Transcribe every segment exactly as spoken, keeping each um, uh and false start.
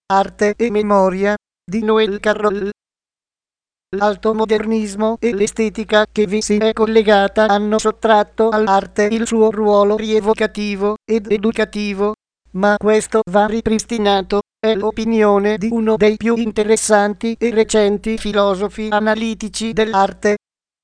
Arte e memoria di Noël Carroll. L'alto modernismo e l'estetica che vi si è collegata hanno sottratto all'arte il suo ruolo rievocativo ed educativo, ma questo va ripristinato, è l'opinione di uno dei più interessanti e recenti filosofi analitici dell'arte.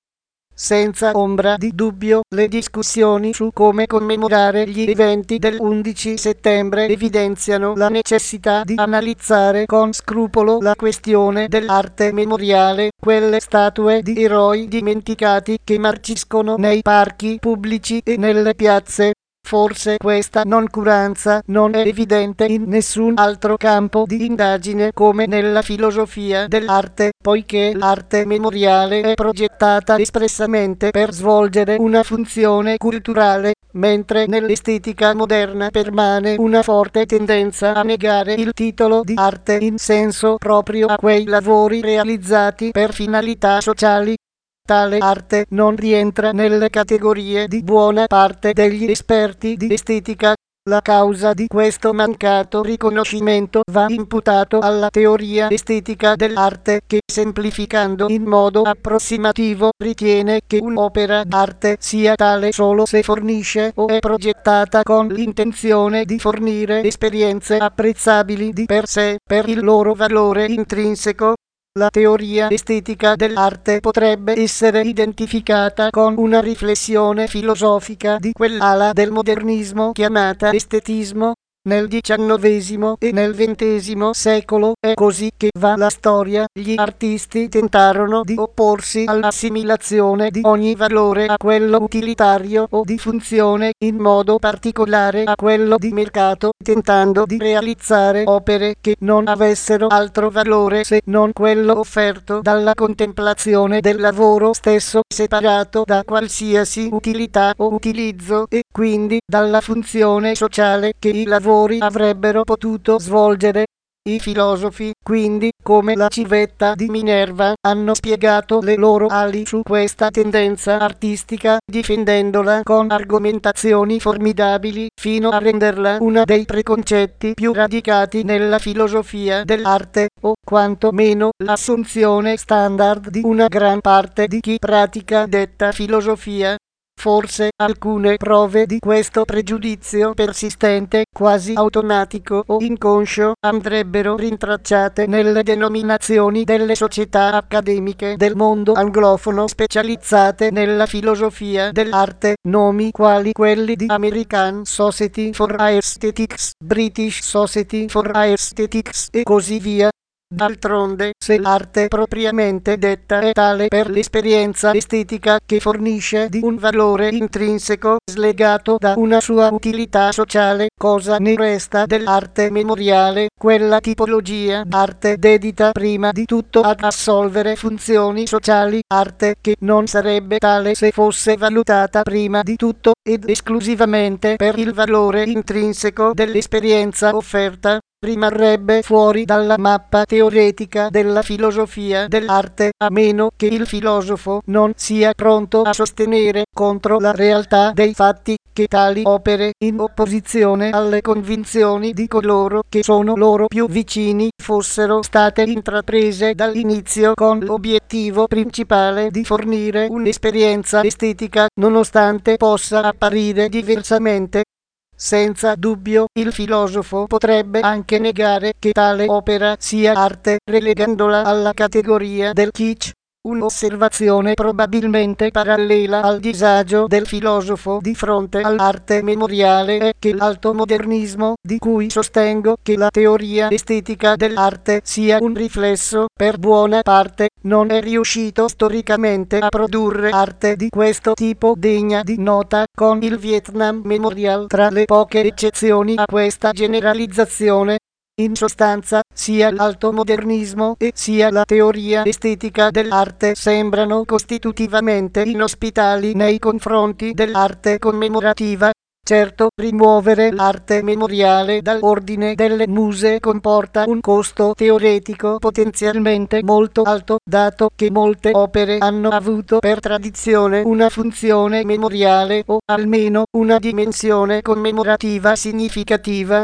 Senza ombra di dubbio, le discussioni su come commemorare gli eventi dell'undici settembre evidenziano la necessità di analizzare con scrupolo la questione dell'arte memoriale, quelle statue di eroi dimenticati che marciscono nei parchi pubblici e nelle piazze. Forse questa noncuranza non è evidente in nessun altro campo di indagine come nella filosofia dell'arte, poiché l'arte memoriale è progettata espressamente per svolgere una funzione culturale, mentre nell'estetica moderna permane una forte tendenza a negare il titolo di arte in senso proprio a quei lavori realizzati per finalità sociali. Tale arte non rientra nelle categorie di buona parte degli esperti di estetica. La causa di questo mancato riconoscimento va imputato alla teoria estetica dell'arte che, semplificando in modo approssimativo, ritiene che un'opera d'arte sia tale solo se fornisce o è progettata con l'intenzione di fornire esperienze apprezzabili di per sé per il loro valore intrinseco. La teoria estetica dell'arte potrebbe essere identificata con una riflessione filosofica di quell'ala del modernismo chiamata estetismo. Nel diciannovesimo e nel ventesimo secolo è così che va la storia. Gli artisti tentarono di opporsi all'assimilazione di ogni valore a quello utilitario o di funzione, in modo particolare a quello di mercato, tentando di realizzare opere che non avessero altro valore se non quello offerto dalla contemplazione del lavoro stesso, separato da qualsiasi utilità o utilizzo e quindi dalla funzione sociale che i lavori avrebbero potuto svolgere. I filosofi, quindi, come la civetta di Minerva, hanno spiegato le loro ali su questa tendenza artistica, difendendola con argomentazioni formidabili, fino a renderla uno dei preconcetti più radicati nella filosofia dell'arte, o quanto meno l'assunzione standard di una gran parte di chi pratica detta filosofia. Forse alcune prove di questo pregiudizio persistente, quasi automatico o inconscio, andrebbero rintracciate nelle denominazioni delle società accademiche del mondo anglofono specializzate nella filosofia dell'arte, nomi quali quelli di American Society for Aesthetics, British Society for Aesthetics e così via. D'altronde, se l'arte propriamente detta è tale per l'esperienza estetica che fornisce di un valore intrinseco slegato da una sua utilità sociale, cosa ne resta dell'arte memoriale, quella tipologia d'arte dedita prima di tutto ad assolvere funzioni sociali, arte che non sarebbe tale se fosse valutata prima di tutto ed esclusivamente per il valore intrinseco dell'esperienza offerta. Rimarrebbe fuori dalla mappa teoretica della filosofia dell'arte, a meno che il filosofo non sia pronto a sostenere contro la realtà dei fatti che tali opere, in opposizione alle convinzioni di coloro che sono loro più vicini, fossero state intraprese dall'inizio con l'obiettivo principale di fornire un'esperienza estetica, nonostante possa apparire diversamente. Senza dubbio, il filosofo potrebbe anche negare che tale opera sia arte, relegandola alla categoria del kitsch. Un'osservazione probabilmente parallela al disagio del filosofo di fronte all'arte memoriale è che l'alto modernismo, di cui sostengo che la teoria estetica dell'arte sia un riflesso, per buona parte, non è riuscito storicamente a produrre arte di questo tipo degna di nota, con il Vietnam Memorial tra le poche eccezioni a questa generalizzazione. In sostanza, sia l'alto modernismo e sia la teoria estetica dell'arte sembrano costitutivamente inospitali nei confronti dell'arte commemorativa. Certo, rimuovere l'arte memoriale dall'ordine delle muse comporta un costo teoretico potenzialmente molto alto, dato che molte opere hanno avuto per tradizione una funzione memoriale o almeno una dimensione commemorativa significativa.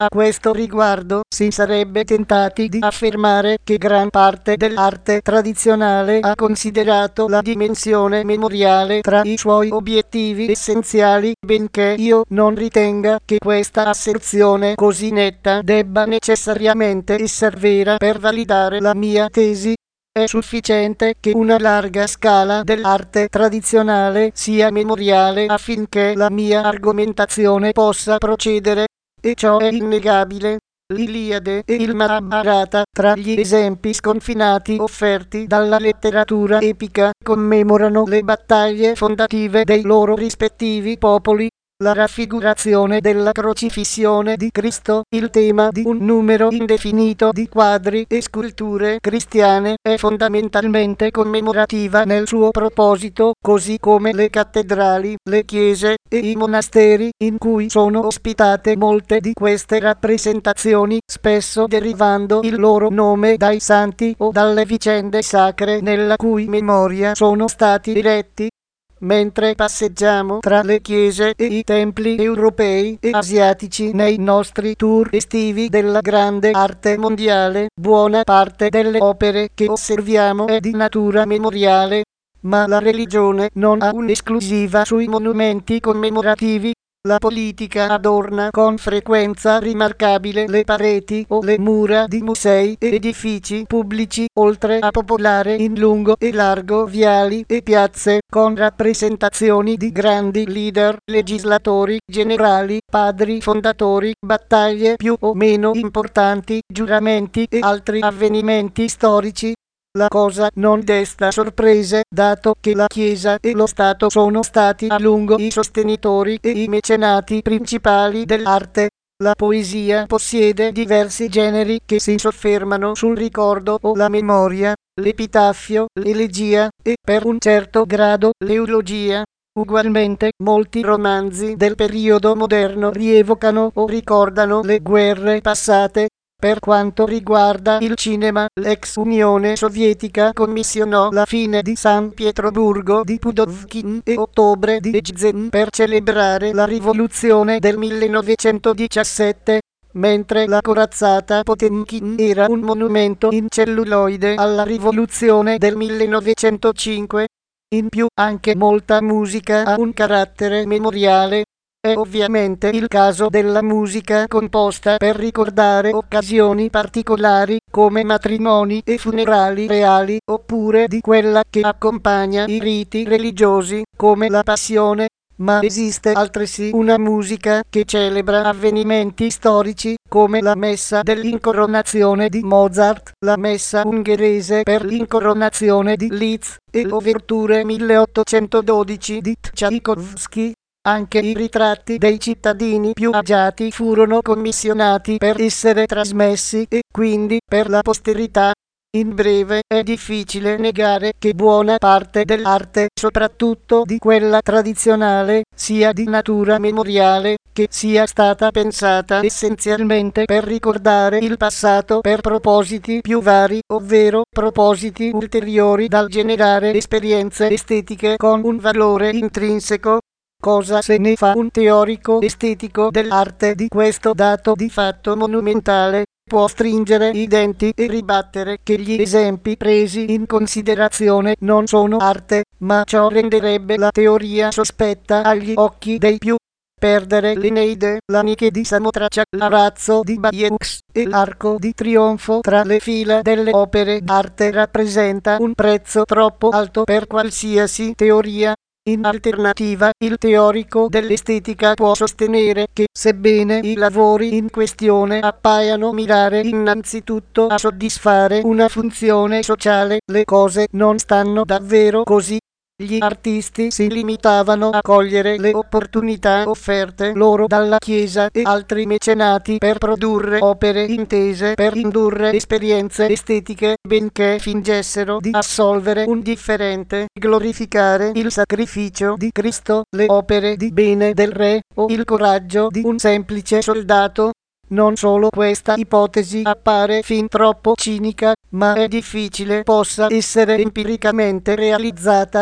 A questo riguardo si sarebbe tentati di affermare che gran parte dell'arte tradizionale ha considerato la dimensione memoriale tra i suoi obiettivi essenziali, benché io non ritenga che questa asserzione così netta debba necessariamente essere vera per validare la mia tesi. È sufficiente che una larga scala dell'arte tradizionale sia memoriale affinché la mia argomentazione possa procedere, e ciò è innegabile. L'Iliade e il Mahabharata, tra gli esempi sconfinati offerti dalla letteratura epica, commemorano le battaglie fondative dei loro rispettivi popoli. La raffigurazione della crocifissione di Cristo, il tema di un numero indefinito di quadri e sculture cristiane, è fondamentalmente commemorativa nel suo proposito, così come le cattedrali, le chiese e i monasteri, in cui sono ospitate molte di queste rappresentazioni, spesso derivando il loro nome dai santi o dalle vicende sacre nella cui memoria sono stati eretti. Mentre passeggiamo tra le chiese e i templi europei e asiatici nei nostri tour estivi della grande arte mondiale, buona parte delle opere che osserviamo è di natura memoriale, ma la religione non ha un'esclusiva sui monumenti commemorativi. La politica adorna con frequenza rimarcabile le pareti o le mura di musei e edifici pubblici, oltre a popolare in lungo e largo viali e piazze con rappresentazioni di grandi leader, legislatori, generali, padri fondatori, battaglie più o meno importanti, giuramenti e altri avvenimenti storici. La cosa non desta sorprese, dato che la Chiesa e lo Stato sono stati a lungo i sostenitori e i mecenati principali dell'arte. La poesia possiede diversi generi che si soffermano sul ricordo o la memoria, l'epitaffio, l'elegia e, per un certo grado, l'eulogia. Ugualmente, molti romanzi del periodo moderno rievocano o ricordano le guerre passate. Per quanto riguarda il cinema, l'ex Unione Sovietica commissionò la fine di San Pietroburgo di Pudovkin e Ottobre di Egzen per celebrare la rivoluzione del millenovecentodiciassette, mentre la corazzata Potemkin era un monumento in celluloide alla rivoluzione del millenovecentocinque. In più, anche molta musica ha un carattere memoriale. È ovviamente il caso della musica composta per ricordare occasioni particolari, come matrimoni e funerali reali, oppure di quella che accompagna i riti religiosi, come la Passione. Ma esiste altresì una musica che celebra avvenimenti storici, come la Messa dell'incoronazione di Mozart, la Messa ungherese per l'incoronazione di Liszt e l'Ouverture milleottocentododici di Tchaikovsky. Anche i ritratti dei cittadini più agiati furono commissionati per essere trasmessi e quindi per la posterità. In breve, è difficile negare che buona parte dell'arte, soprattutto di quella tradizionale, sia di natura memoriale, che sia stata pensata essenzialmente per ricordare il passato per propositi più vari, ovvero propositi ulteriori dal generare esperienze estetiche con un valore intrinseco. Cosa se ne fa un teorico estetico dell'arte di questo dato di fatto monumentale? Può stringere i denti e ribattere che gli esempi presi in considerazione non sono arte, ma ciò renderebbe la teoria sospetta agli occhi dei più. Perdere l'Eneide, la Nike di Samotracia, l'Arazzo di Bayeux e l'Arco di Trionfo tra le fila delle opere d'arte rappresenta un prezzo troppo alto per qualsiasi teoria. In alternativa, il teorico dell'estetica può sostenere che, sebbene i lavori in questione appaiano mirare innanzitutto a soddisfare una funzione sociale, le cose non stanno davvero così. Gli artisti si limitavano a cogliere le opportunità offerte loro dalla Chiesa e altri mecenati per produrre opere intese per indurre esperienze estetiche, benché fingessero di assolvere un differente, glorificare il sacrificio di Cristo, le opere di bene del re o il coraggio di un semplice soldato. Non solo questa ipotesi appare fin troppo cinica, ma è difficile possa essere empiricamente realizzata.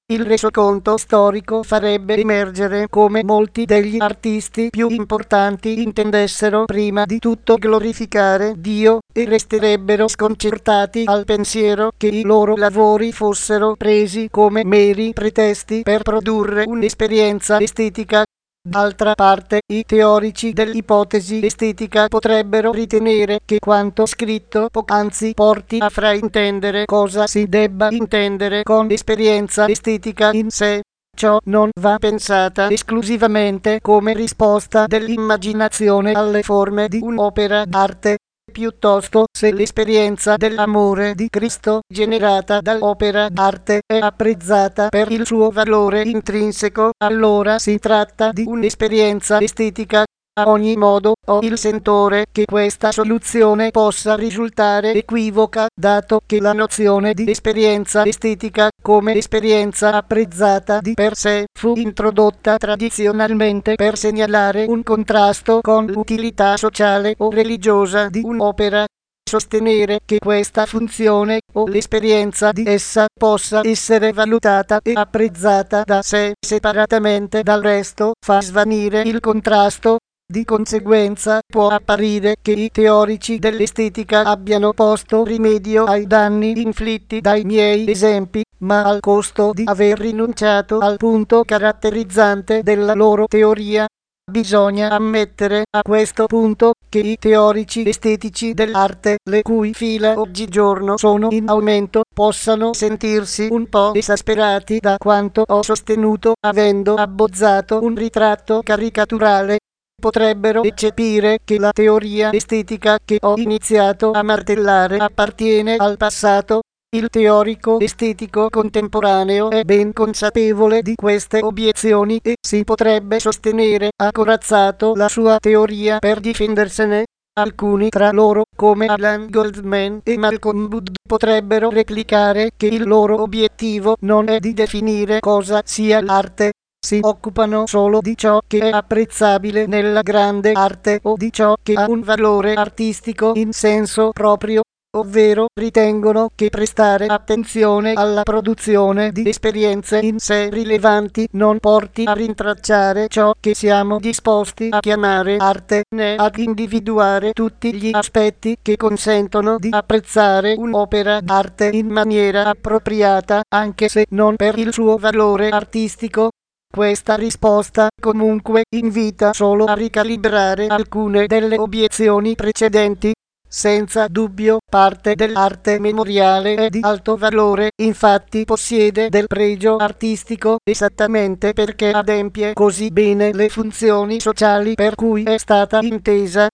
Il resoconto storico farebbe emergere come molti degli artisti più importanti intendessero prima di tutto glorificare Dio e resterebbero sconcertati al pensiero che i loro lavori fossero presi come meri pretesti per produrre un'esperienza estetica. D'altra parte, i teorici dell'ipotesi estetica potrebbero ritenere che quanto scritto poc'anzi porti a fraintendere cosa si debba intendere con esperienza estetica in sé. Ciò non va pensata esclusivamente come risposta dell'immaginazione alle forme di un'opera d'arte. Piuttosto, se l'esperienza dell'amore di Cristo generata dall'opera d'arte è apprezzata per il suo valore intrinseco, allora si tratta di un'esperienza estetica. A ogni modo, ho il sentore che questa soluzione possa risultare equivoca, dato che la nozione di esperienza estetica, come esperienza apprezzata di per sé, fu introdotta tradizionalmente per segnalare un contrasto con l'utilità sociale o religiosa di un'opera. Sostenere che questa funzione o l'esperienza di essa possa essere valutata e apprezzata da sé separatamente dal resto fa svanire il contrasto. Di conseguenza può apparire che i teorici dell'estetica abbiano posto rimedio ai danni inflitti dai miei esempi, ma al costo di aver rinunciato al punto caratterizzante della loro teoria. Bisogna ammettere a questo punto che i teorici estetici dell'arte, le cui fila oggigiorno sono in aumento, possano sentirsi un po' esasperati da quanto ho sostenuto avendo abbozzato un ritratto caricaturale. Potrebbero eccepire che la teoria estetica che ho iniziato a martellare appartiene al passato. Il teorico estetico contemporaneo è ben consapevole di queste obiezioni e si potrebbe sostenere ha corazzato la sua teoria per difendersene. Alcuni tra loro, come Alan Goldman e Malcolm Wood, potrebbero replicare che il loro obiettivo non è di definire cosa sia l'arte. Si occupano solo di ciò che è apprezzabile nella grande arte o di ciò che ha un valore artistico in senso proprio, ovvero ritengono che prestare attenzione alla produzione di esperienze in sé rilevanti non porti a rintracciare ciò che siamo disposti a chiamare arte, né ad individuare tutti gli aspetti che consentono di apprezzare un'opera d'arte in maniera appropriata, anche se non per il suo valore artistico. Questa risposta, comunque, invita solo a ricalibrare alcune delle obiezioni precedenti. Senza dubbio, parte dell'arte memoriale è di alto valore, infatti possiede del pregio artistico, esattamente perché adempie così bene le funzioni sociali per cui è stata intesa.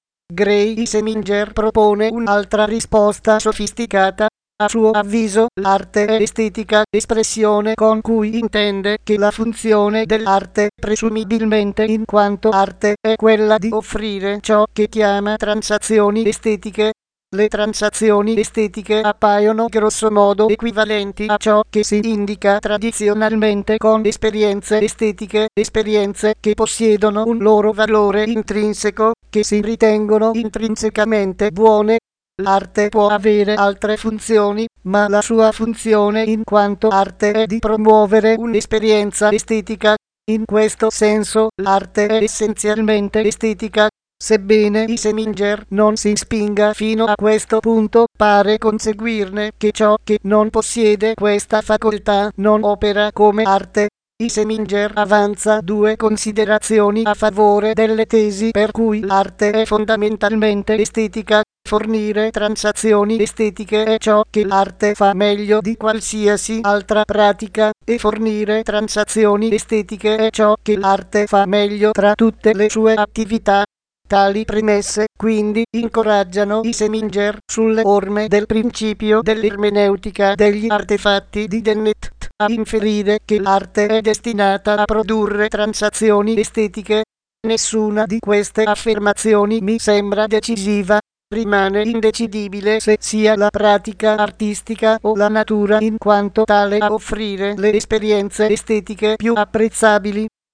Gray Seminger propone un'altra risposta sofisticata. A suo avviso, l'arte è estetica, espressione con cui intende che la funzione dell'arte, presumibilmente in quanto arte, è quella di offrire ciò che chiama transazioni estetiche. Le transazioni estetiche appaiono grossomodo equivalenti a ciò che si indica tradizionalmente con esperienze estetiche, esperienze che possiedono un loro valore intrinseco, che si ritengono intrinsecamente buone. L'arte può avere altre funzioni, ma la sua funzione in quanto arte è di promuovere un'esperienza estetica. In questo senso, l'arte è essenzialmente estetica. Sebbene i Seminger non si spinga fino a questo punto, pare conseguirne che ciò che non possiede questa facoltà non opera come arte. I Seminger avanza due considerazioni a favore delle tesi per cui l'arte è fondamentalmente estetica. Fornire transazioni estetiche è ciò che l'arte fa meglio di qualsiasi altra pratica, e fornire transazioni estetiche è ciò che l'arte fa meglio tra tutte le sue attività. Tali premesse, quindi, incoraggiano i Seminger sulle orme del principio dell'ermeneutica degli artefatti di Dennett a inferire che l'arte è destinata a produrre transazioni estetiche. Nessuna di queste affermazioni mi sembra decisiva. Rimane indecidibile se sia la pratica artistica o la natura in quanto tale a offrire le esperienze estetiche più apprezzabili.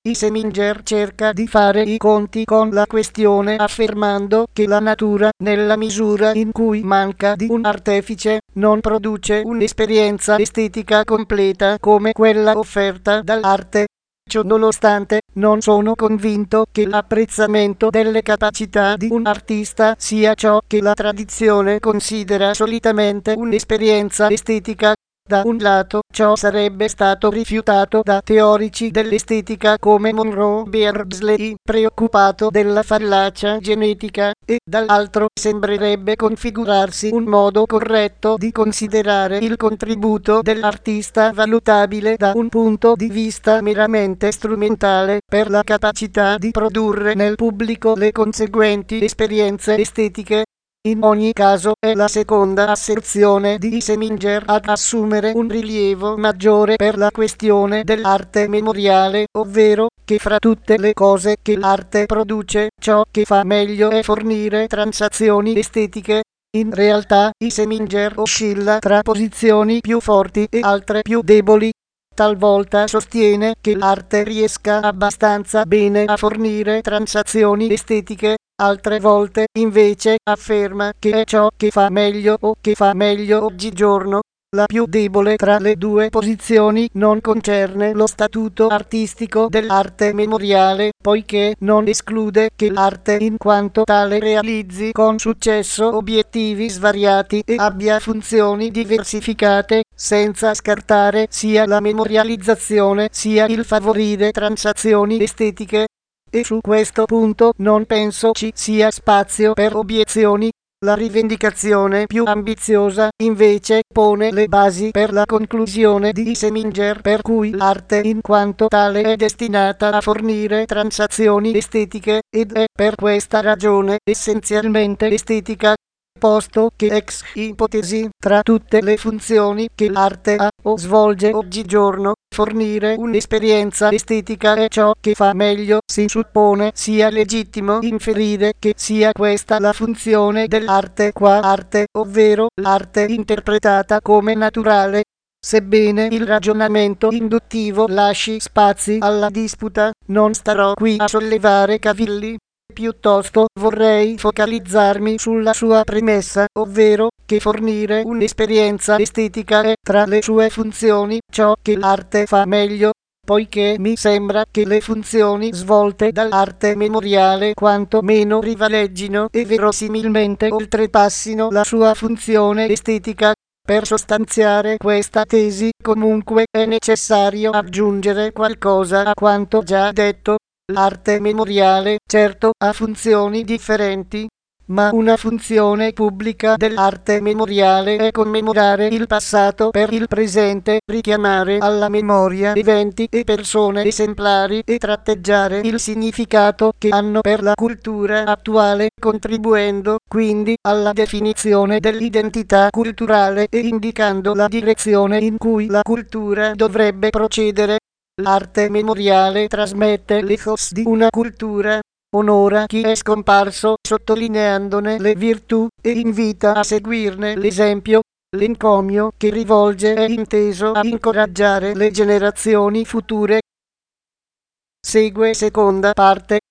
Iseminger cerca di fare i conti con la questione affermando che la natura, nella misura in cui manca di un artefice, non produce un'esperienza estetica completa come quella offerta dall'arte. Ciò nonostante, non sono convinto che l'apprezzamento delle capacità di un artista sia ciò che la tradizione considera solitamente un'esperienza estetica. Da un lato, ciò sarebbe stato rifiutato da teorici dell'estetica come Monroe Beardsley, preoccupato della fallacia genetica, e dall'altro sembrerebbe configurarsi un modo corretto di considerare il contributo dell'artista valutabile da un punto di vista meramente strumentale per la capacità di produrre nel pubblico le conseguenti esperienze estetiche. In ogni caso è la seconda asserzione di Iseminger ad assumere un rilievo maggiore per la questione dell'arte memoriale, ovvero che fra tutte le cose che l'arte produce, ciò che fa meglio è fornire transazioni estetiche. In realtà Iseminger oscilla tra posizioni più forti e altre più deboli. Talvolta sostiene che l'arte riesca abbastanza bene a fornire transazioni estetiche, altre volte invece afferma che è ciò che fa meglio o che fa meglio oggigiorno. La più debole tra le due posizioni non concerne lo statuto artistico dell'arte memoriale, poiché non esclude che l'arte in quanto tale realizzi con successo obiettivi svariati e abbia funzioni diversificate, senza scartare sia la memorializzazione sia il favorire transazioni estetiche. E su questo punto non penso ci sia spazio per obiezioni. La rivendicazione più ambiziosa, invece, pone le basi per la conclusione di Iseminger per cui l'arte in quanto tale è destinata a fornire transazioni estetiche, ed è per questa ragione essenzialmente estetica, posto che ex ipotesi tra tutte le funzioni che l'arte ha o svolge oggigiorno, fornire un'esperienza estetica è ciò che fa meglio, si suppone sia legittimo inferire che sia questa la funzione dell'arte qua arte, ovvero l'arte interpretata come naturale. Sebbene il ragionamento induttivo lasci spazi alla disputa, non starò qui a sollevare cavilli. Piuttosto vorrei focalizzarmi sulla sua premessa, ovvero che fornire un'esperienza estetica è tra le sue funzioni ciò che l'arte fa meglio, poiché mi sembra che le funzioni svolte dall'arte memoriale quanto meno rivaleggino e verosimilmente oltrepassino la sua funzione estetica. Per sostanziare questa tesi, comunque, è necessario aggiungere qualcosa a quanto già detto. L'arte memoriale, certo, ha funzioni differenti, ma una funzione pubblica dell'arte memoriale è commemorare il passato per il presente, richiamare alla memoria eventi e persone esemplari e tratteggiare il significato che hanno per la cultura attuale, contribuendo quindi alla definizione dell'identità culturale e indicando la direzione in cui la cultura dovrebbe procedere. L'arte memoriale trasmette l'ethos di una cultura, onora chi è scomparso sottolineandone le virtù e invita a seguirne l'esempio. L'encomio che rivolge è inteso a incoraggiare le generazioni future. Segue seconda parte.